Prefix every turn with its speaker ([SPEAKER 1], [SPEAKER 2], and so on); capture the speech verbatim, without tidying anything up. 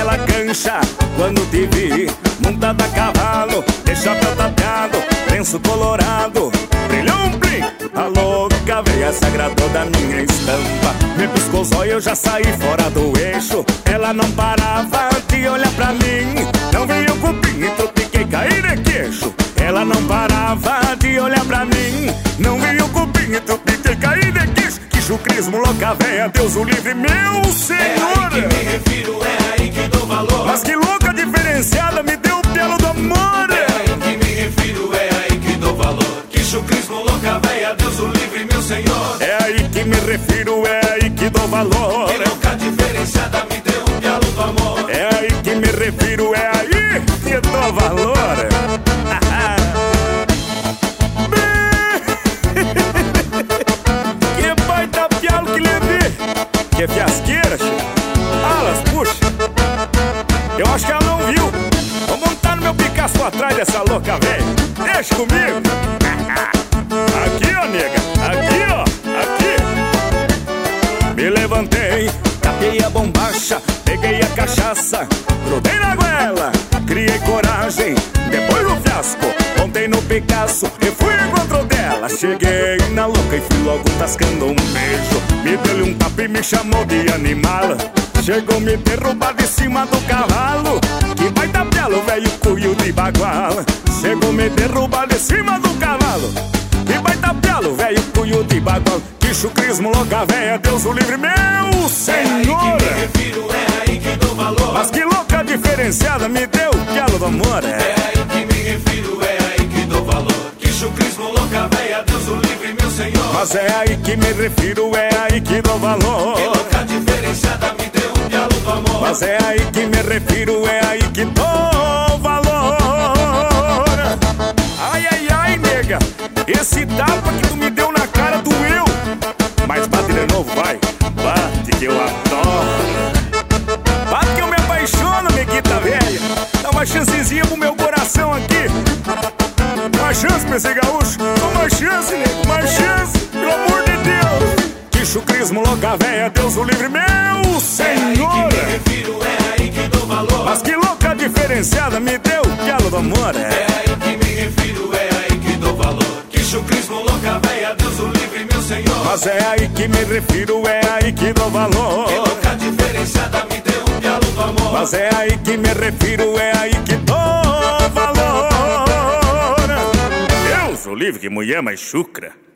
[SPEAKER 1] naquela cancha quando te vi, montada a cavalo, de chapéu tapeado, lenço colorado, brilhou um brim. A louca veia se agradou da minha estampa, me piscou os olhos, eu já saí fora do eixo. Ela não parava de olhar pra mim, não vi o cupim e tropiquei, caí de queixo. Ela não parava de olhar pra mim, não vi o cupim e tropiquei, caí de queixo. Que chucrismo, louca véia, Deus o livre, meu Senhor.
[SPEAKER 2] É aí que me refiro, é aí que dou valor.
[SPEAKER 1] Mas que louca diferenciada, me deu o pelo do amor.
[SPEAKER 2] É aí que me refiro, é aí que dou valor. Que chucrismo, louca véia, Deus o livre, meu Senhor.
[SPEAKER 1] É aí que me refiro, é aí que dou valor.
[SPEAKER 2] Que louca diferenciada, me deu o pelo do amor.
[SPEAKER 1] É aí que me refiro, é aí que dou valor. Que baita pialo que levei. Que fiasqueira, che. Alas, puxa. Eu acho que ela não viu. Vou montar no meu Picasso atrás dessa louca, velho. Deixa comigo. Aqui, ó, nega. Aqui, ó. Aqui. Me levantei, tapei a bombacha, peguei a cachaça, grudei na goela, criei coragem, depois no fiasco, montei no Picasso e fui encontro dela. Cheguei na louca e fui logo tascando um beijo. Me deu-lhe um tapa e me chamou de animal. Chegou me derrubar de cima do cavalo. Que baita belo, velho cuio de bagual. Chegou me derrubar de cima do cavalo. Que baita belo, velho cuio de bagual. Que chucrismo, louca véia, Deus o livre, meu Senhor.
[SPEAKER 2] É aí que me refiro, é aí que dou valor.
[SPEAKER 1] Mas que louca diferenciada, me deu o pialo do amor.
[SPEAKER 2] É aí que me refiro, é aí que dou valor. Que chucrismo, louca véia, Deus o livre, meu Senhor.
[SPEAKER 1] Mas é aí que me refiro, é aí que dou valor.
[SPEAKER 2] Que louca diferenciada, me deu o pialo do amor.
[SPEAKER 1] Mas é aí que me refiro, é aí que dou valor. Ai, ai, ai, nega, esse tapa que tu me deu na cara doeu. Mas bate de novo, vai. Bate que eu adoro. Bate que eu me apaixono, neguita velha. Dá uma chancezinha pro meu coração aqui. Uma chance pra esse gaúcho. Uma chance, nego, uma chance. Pelo amor de Deus. Que chucrismo, louca véia, Deus o livre, meu Senhor.
[SPEAKER 2] É aí que me refiro, é aí que dou valor.
[SPEAKER 1] Mas que louca diferenciada, me deu o pialo do amor.
[SPEAKER 2] É aí que me refiro, é aí que dou valor. Que chucrismo, louca véia, Deus o livre, meu Senhor.
[SPEAKER 1] Mas é aí que me refiro, é aí que dou valor.
[SPEAKER 2] Que louca diferenciada, me deu o pialo do amor.
[SPEAKER 1] Mas é aí que me refiro, é aí que dou valor. Deus o livre, que mulher mais chucra.